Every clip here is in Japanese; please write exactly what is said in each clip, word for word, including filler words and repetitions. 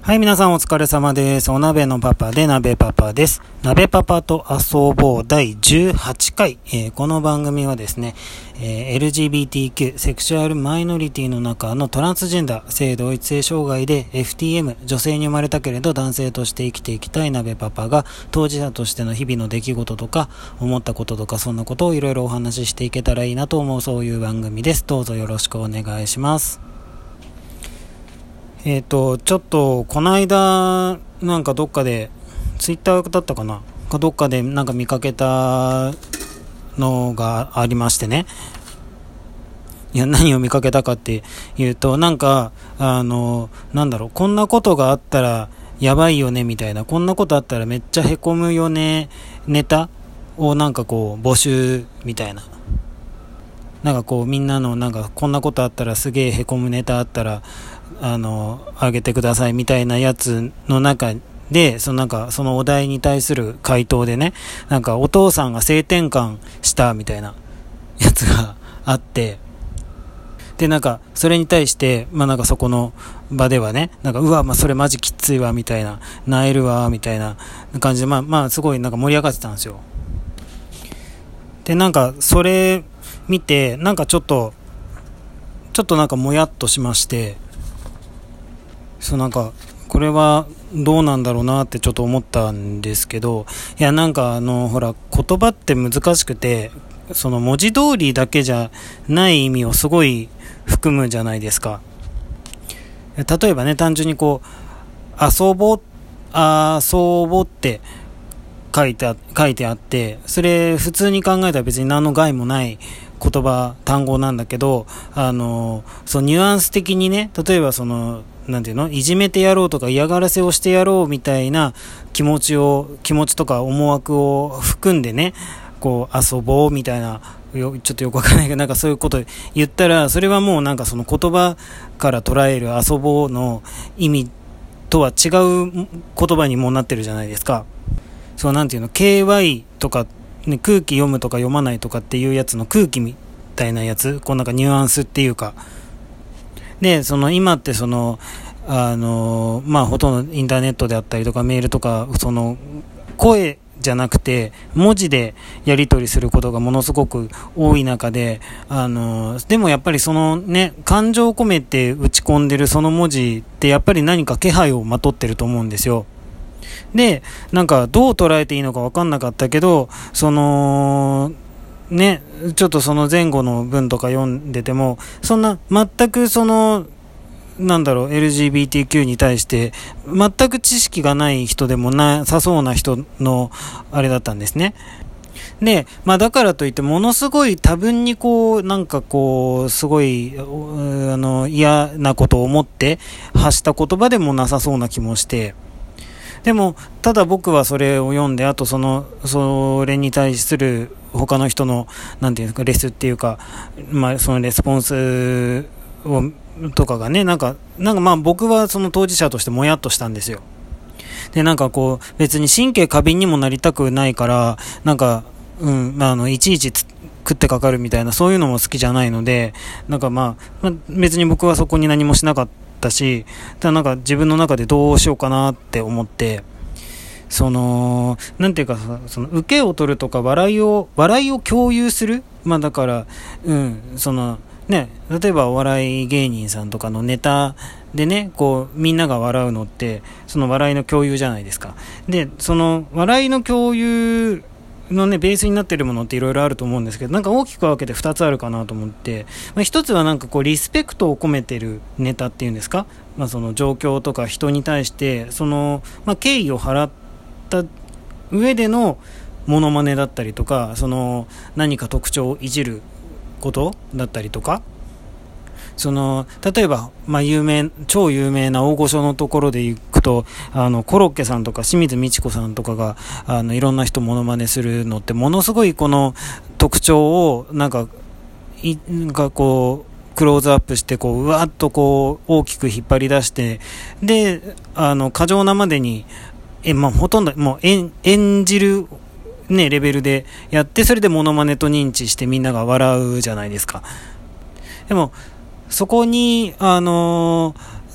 はい、皆さんお疲れ様です。お鍋のパパで鍋パパです。鍋パパと遊ぼうだいじゅうはちかい、えー、この番組はですね、えー、エルジービーティーキュー セクシュアルマイノリティの中のトランスジェンダー性同一性障害で エフティーエム 女性に生まれたけれど男性として生きていきたい鍋パパが当事者としての日々の出来事とか思ったこととかそんなことをいろいろお話ししていけたらいいなと思う、そういう番組です。どうぞよろしくお願いします。えっと、ちょっと、この間、なんかどっかで、ツイッターだったかなかどっかでなんか見かけたのがありましてね。いや、何を見かけたかっていうと、なんか、あの、なんだろう、こんなことがあったらやばいよねみたいな、こんなことあったらめっちゃへこむよね、ネタをなんかこう、募集みたいな。なんかこう、みんなのなんか、こんなことあったらすげえへこむネタあったら、あのあげてくださいみたいなやつの中で、そのなんかそのお題に対する回答でね、なんかお父さんが性転換したみたいなやつがあって、でなんかそれに対してまあなんかそこの場ではね、なんかうわまあそれマジきついわみたいな、泣えるわみたいな感じで、まあまあすごいなんか盛り上がってたんですよ。でなんかそれ見てなんかちょっとちょっとなんかもやっとしまして、そうなんかこれはどうなんだろうなってちょっと思ったんですけど、いやなんかあのほら言葉って難しくて、その文字通りだけじゃない意味をすごい含むじゃないですか。例えばね、単純にこう遊ぼう遊ぼうって書いてあ、書いてあって、それ普通に考えたら別に何の害もない言葉単語なんだけど、あのそのニュアンス的にね、例えばそのなんていうの、いじめてやろうとか嫌がらせをしてやろうみたいな気持ちを気持ちとか思惑を含んでね、こう遊ぼうみたいな、よちょっとよくわからないけど、なんかそういうこと言ったら、それはもうなんかその言葉から捉える遊ぼうの意味とは違う言葉にもなってるじゃないですか。そうなんていうの、 ケーワイ とか、ね、空気読むとか読まないとかっていうやつの空気みたいなやつ、こうなんかニュアンスっていうかで、その今ってそのあのまあほとんどインターネットであったりとかメールとか、その声じゃなくて文字でやり取りすることがものすごく多い中で、あのでもやっぱりそのね、感情を込めて打ち込んでるその文字ってやっぱり何か気配をまとってると思うんですよ。でなんかどう捉えていいのか分かんなかったけど、そのね、ちょっとその前後の文とか読んでても、そんな全くそのなんだろう エルジービーティーキュー に対して全く知識がない人でもなさそうな人のあれだったんですね。で、まあだからといってものすごい多分にこうなんかこうすごいあの嫌なことを思って発した言葉でもなさそうな気もして、でもただ僕はそれを読んで、あとそのそれに対する他の人のなんていうかレスっていうか、まあそのレスポンスをとかがね、なんかなんかまあ僕はその当事者としてもやっとしたんですよ。でなんかこう別に神経過敏にもなりたくないから、なんかうんまああのいちいちつ食ってかかるみたいなそういうのも好きじゃないので、なんかまあ、まあ、別に僕はそこに何もしなかったし、ただなんか自分の中でどうしようかなって思って、そのなんていうか、その受けを取るとか笑いを笑いを共有する、まあだからうんそのね、例えばお笑い芸人さんとかのネタでね、こうみんなが笑うのってその笑いの共有じゃないですか。でその笑いの共有のねベースになっているものっていろいろあると思うんですけど、なんか大きく分けてふたつあるかなと思って、まあ、ひとつはなんかこうリスペクトを込めてるネタっていうんですか、まあ、その状況とか人に対してその、まあ、敬意を払った上でのモノマネだったりとか、その何か特徴をいじることだったりとか、その例えば、まあ、有名超有名な大御所のところで行くと、あのコロッケさんとか清水ミチコさんとかがあのいろんな人モノマネするのって、ものすごいこの特徴をなんかいなんかこうクローズアップしてこううわっとこう大きく引っ張り出して、であの過剰なまでにえ、まあ、ほとんどもう演、演じるね、レベルでやって、それでモノマネと認知してみんなが笑うじゃないですか。でもそこにあのー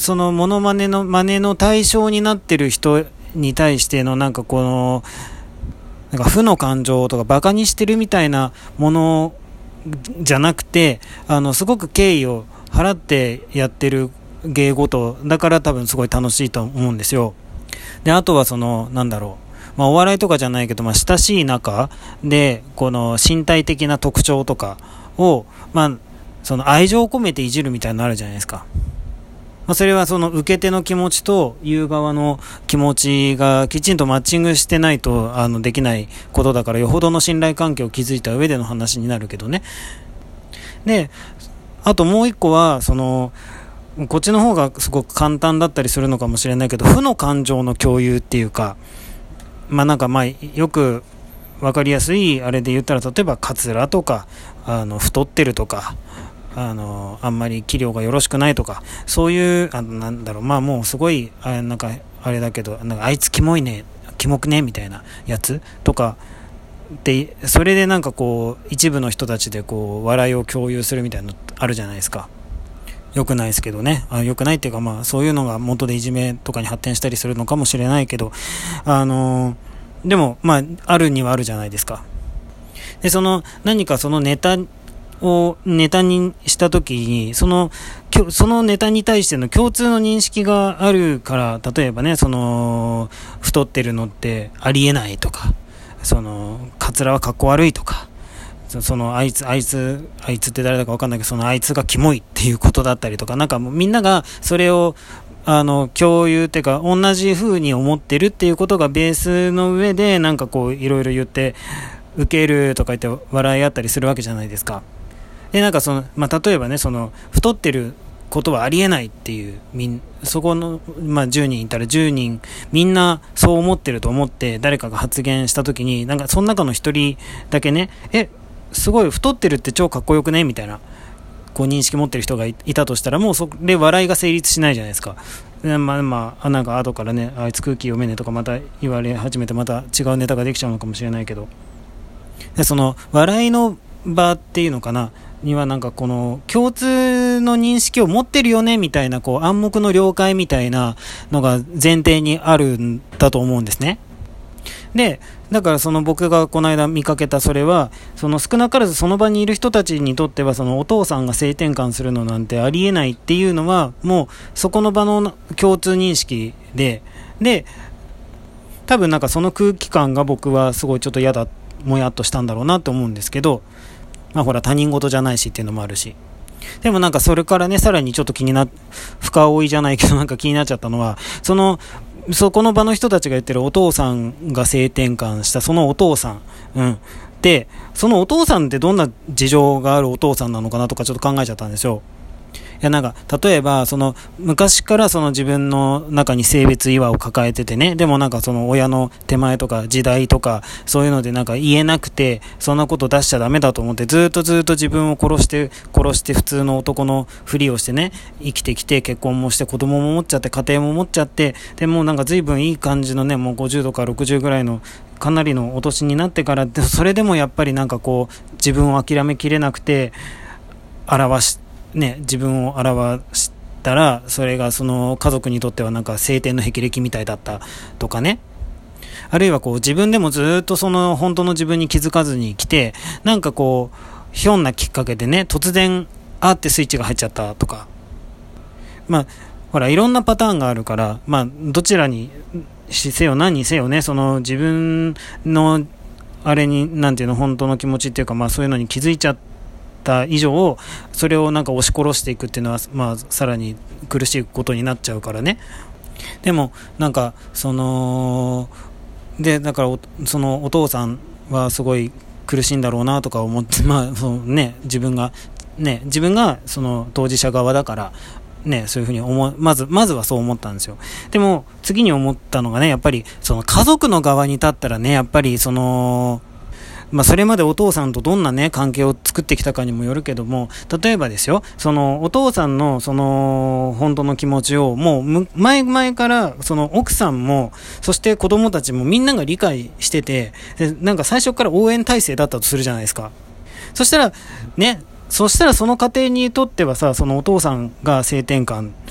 そのモノマネの真似の対象になってる人に対してのなんかこのなんか負の感情とかバカにしてるみたいなものじゃなくて、あのすごく敬意を払ってやってる芸事だから多分すごい楽しいと思うんですよ。で、あとはそのなんだろう、まあ、お笑いとかじゃないけど、まあ、親しい中でこの身体的な特徴とかを、まあ、その愛情を込めていじるみたいなのあるじゃないですか。まあ、それはその受け手の気持ちと言う側の気持ちがきちんとマッチングしてないとあのできないことだから、よほどの信頼関係を築いた上での話になるけどね。で、あともう一個はそのこっちの方がすごく簡単だったりするのかもしれないけど、負の感情の共有っていうか、まあなんかまあよく分かりやすいあれで言ったら、例えばカツラとかあの太ってるとか、あのあんまり器量がよろしくないとか、そういうあのなんだろう、まあもうすごいあれなんかあれだけど、なんかあいつキモいねキモくねみたいなやつとかで、それでなんかこう一部の人たちでこう笑いを共有するみたいなのあるじゃないですか。良くないですけどね、あ良くないっていうか、まあそういうのが元でいじめとかに発展したりするのかもしれないけど、あのでもまああるにはあるじゃないですか。で、その何かそのネタをネタにしたときに、そのそのネタに対しての共通の認識があるから、例えばね、その太ってるのってありえないとか、そのカツラはかっこ悪いとか、そのあいつあいつあいつって誰だか分かんないけど、そのあいつがキモいっていうことだったりとか、なんかもうみんながそれをあの共有っていうか同じ風に思ってるっていうことがベースの上で、なんかこういろいろ言ってウケるとか言って笑い合ったりするわけじゃないですか。で、なんかその、まあ、例えばね、その太ってることはありえないっていう、みんそこの、まあ、じゅうにんいたらじゅうにんみんなそう思ってると思って誰かが発言したときに、なんかその中のひとりだけね、えすごい太ってるって超かっこよくねみたいなこう認識持ってる人が い, いたとしたら、もうそれ笑いが成立しないじゃないですか。で、まあまあ、なんか後からね、あいつ空気読めねえとかまた言われ始めて、また違うネタができちゃうのかもしれないけど、でその笑いの場っていうのかなには、なんかこの共通の認識を持ってるよねみたいな、こう暗黙の了解みたいなのが前提にあるんだと思うんですね。で、だからその僕がこの間見かけたそれは、その少なからずその場にいる人たちにとっては、そのお父さんが性転換するのなんてありえないっていうのはもうそこの場の共通認識で、で多分なんかその空気感が僕はすごいちょっと嫌だ、もやっとしたんだろうなと思うんですけど、まあほら他人事じゃないしっていうのもあるし、でもなんかそれからね、さらにちょっと気にな深追いじゃないけど、なんか気になっちゃったのは、そのそこの場の人たちが言ってるお父さんが性転換したそのお父さん、うん、でそのお父さんってどんな事情があるお父さんなのかなとかちょっと考えちゃったんですよ。いや、なんか例えばその昔からその自分の中に性別違和を抱えててね、でもなんかその親の手前とか時代とかそういうのでなんか言えなくて、そんなこと出しちゃダメだと思ってずっとずっと自分を殺して殺して普通の男のふりをしてね生きてきて、結婚もして子供も持っちゃって家庭も持っちゃって、でもうなんか随分いい感じのね、もうごじゅうどかろくじゅうぐらいのかなりのお年になってから、それでもやっぱりなんかこう自分を諦めきれなくて表してね、自分を表したら、それがその家族にとってはなんか晴天の霹靂みたいだったとかね、あるいはこう自分でもずっとその本当の自分に気づかずに来て、なんかこうひょんなきっかけでね、突然あってスイッチが入っちゃったとか、まあほらいろんなパターンがあるから、まあどちらにせよ何にせよね、その自分のあれになんていうの、本当の気持ちっていうか、まあそういうのに気づいちゃって以上、それをなんか押し殺していくっていうのは、まあ、さらに苦しいことになっちゃうからね。でもなんかそのでだからそのお父さんはすごい苦しいんだろうなとか思って、まあそうね、自分がね自分がその当事者側だからね、そういうふうに思う、まずまずはそう思ったんですよ。でも次に思ったのがね、やっぱりその家族の側に立ったらね、やっぱりそのまあ、それまでお父さんとどんなね関係を作ってきたかにもよるけども、例えばですよ、そのお父さんのその本当の気持ちをもう前々からその奥さんもそして子供たちもみんなが理解してて、でなんか最初から応援体制だったとするじゃないですか。そしたらね、そしたらその家庭にとってはさ、そのお父さんが性転換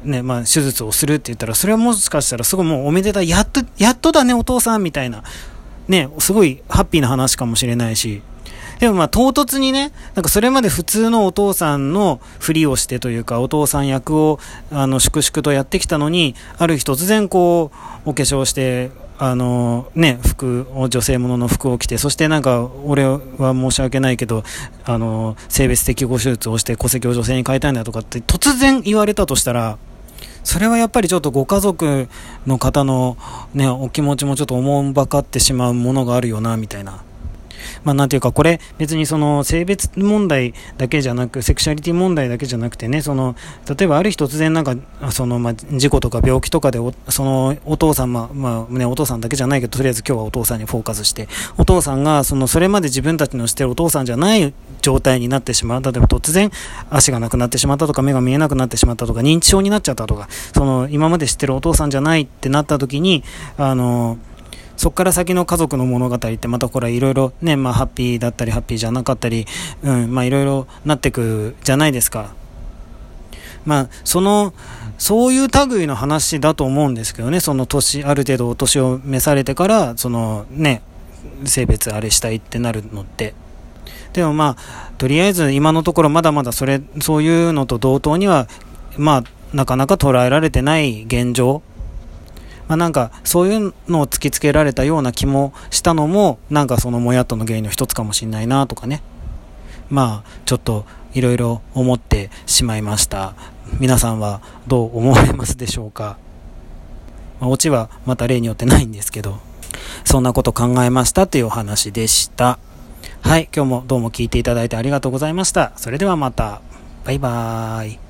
ね、まあ手術をするって言ったら、それはもしかしたらすごいもうおめでたい、やっと、やっとだねお父さんみたいな、ね、すごいハッピーな話かもしれないし、でもまあ唐突にね、なんかそれまで普通のお父さんのふりをしてというか、お父さん役をあの粛々とやってきたのに、ある日突然こうお化粧して、あのね、服を、女性ものの服を着て、そしてなんか俺は申し訳ないけど、あの性別適合手術をして戸籍を女性に変えたいんだとかって突然言われたとしたら、それはやっぱりちょっとご家族の方のね、お気持ちもちょっとおもんばかってしまうものがあるよなみたいな。まあなんていうか、これ別にその性別問題だけじゃなく、セクシャリティ問題だけじゃなくてね、その例えばある日突然なんかそのまあ事故とか病気とかでおそのお父さん、まあまあね、お父さんだけじゃないけど、とりあえず今日はお父さんにフォーカスして、お父さんがそのそれまで自分たちの知ってるお父さんじゃない状態になってしまう。例えば突然足がなくなってしまったとか、目が見えなくなってしまったとか、認知症になっちゃったとか、その今まで知ってるお父さんじゃないってなった時に、あのそこから先の家族の物語ってまたこれいろいろね、まあハッピーだったりハッピーじゃなかったり、うん、まあいろいろなってくじゃないですか。まあそのそういう類の話だと思うんですけどね、その年ある程度お年を召されてからそのね性別あれしたいってなるのって、でもまあとりあえず今のところまだまだそれそういうのと同等にはまあなかなか捉えられてない現状、まあ、なんかそういうのを突きつけられたような気もしたのも、なんかそのもやっとの原因の一つかもしれないなとかね、まあちょっといろいろ思ってしまいました。皆さんはどう思われますでしょうか。まあ、オチはまた例によってないんですけど、そんなこと考えましたというお話でした。はい、今日もどうも聞いていただいてありがとうございました。それではまた、バイバーイ。